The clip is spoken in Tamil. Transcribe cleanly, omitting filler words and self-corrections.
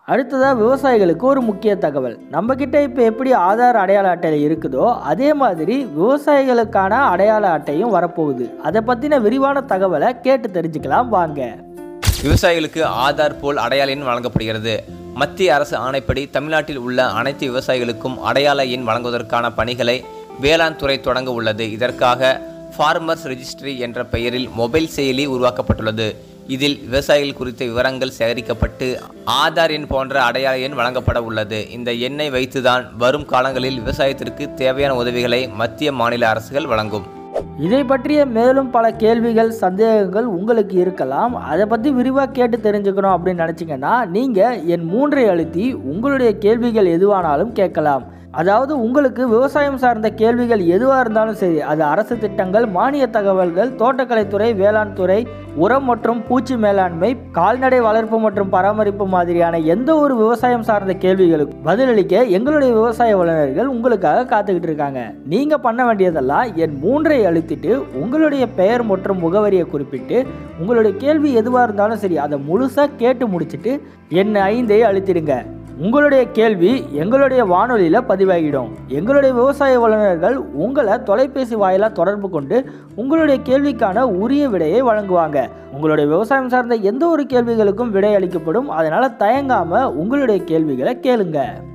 அடுத்ததாக விவசாயிகளுக்கு ஒரு முக்கிய தகவல். நம்மக்கிட்ட இப்போ எப்படி ஆதார் அடையாள அட்டையில் இருக்குதோ அதே மாதிரி விவசாயிகளுக்கான அடையாள அட்டையும் வரப்போகுது. அதை பற்றின விரிவான தகவலை கேட்டு தெரிஞ்சுக்கலாம் வாங்க. விவசாயிகளுக்கு ஆதார் போல் அடையாள எண் வழங்கப்படுகிறது. மத்திய அரசு ஆணைப்படி தமிழ்நாட்டில் உள்ள அனைத்து விவசாயிகளுக்கும் அடையாள எண் வழங்குவதற்கான பணிகளை வேளாண் துறை தொடங்க உள்ளது. இதற்காக ஃபார்மர்ஸ் ரெஜிஸ்ட்ரி என்ற பெயரில் மொபைல் செயலி உருவாக்கப்பட்டுள்ளது. இதில் விவசாயிகள் குறித்த விவரங்கள் சேகரிக்கப்பட்டு ஆதார் எண் போன்ற அடையாள எண் வழங்கப்பட உள்ளது. இந்த எண்ணை வைத்துதான் வரும் காலங்களில் விவசாயத்திற்கு தேவையான உதவிகளை மத்திய மாநில அரசுகள் வழங்கும். இதை பற்றிய மேலும் பல கேள்விகள் சந்தேகங்கள் உங்களுக்கு இருக்கலாம். அதை பற்றி விரிவாக கேட்டு தெரிஞ்சுக்கணும் அப்படின்னு நினச்சிங்கன்னா நீங்கள் என் 3 அழுத்தி உங்களுடைய கேள்விகள் எதுவானாலும் கேட்கலாம். அதாவது உங்களுக்கு விவசாயம் சார்ந்த கேள்விகள் எதுவாக இருந்தாலும் சரி, அது அரசு திட்டங்கள், மானிய தகவல்கள், தோட்டக்கலைத்துறை, வேளாண் துறை, உரம் மற்றும் பூச்சி மேலாண்மை, கால்நடை வளர்ப்பு மற்றும் பராமரிப்பு மாதிரியான எந்த ஒரு விவசாயம் சார்ந்த கேள்விகளுக்கு பதிலளிக்க எங்களுடைய விவசாய வல்லுநர்கள் உங்களுக்காக காத்துக்கிட்டு இருக்காங்க. நீங்கள் பண்ண வேண்டியதெல்லாம் என் 3 அழுத்திட்டு உங்களுடைய பெயர் மற்றும் முகவரியை குறிப்பிட்டு உங்களுடைய கேள்வி எதுவாக இருந்தாலும் சரி அதை முழுசாக கேட்டு முடிச்சுட்டு என் 5 அழுத்திடுங்க. உங்களுடைய கேள்வி எங்களுடைய வானொலியில் பதிவாகிடும். எங்களுடைய விவசாய வல்லுநர்கள் உங்களை தொலைபேசி வாயிலாக தொடர்பு கொண்டு உங்களுடைய கேள்விக்கான உரிய விடையை வழங்குவாங்க. உங்களுடைய விவசாயம் சார்ந்த எந்த ஒரு கேள்விகளுக்கும் விடை அளிக்கப்படும். அதனால் தயங்காமல் உங்களுடைய கேள்விகளை கேளுங்க.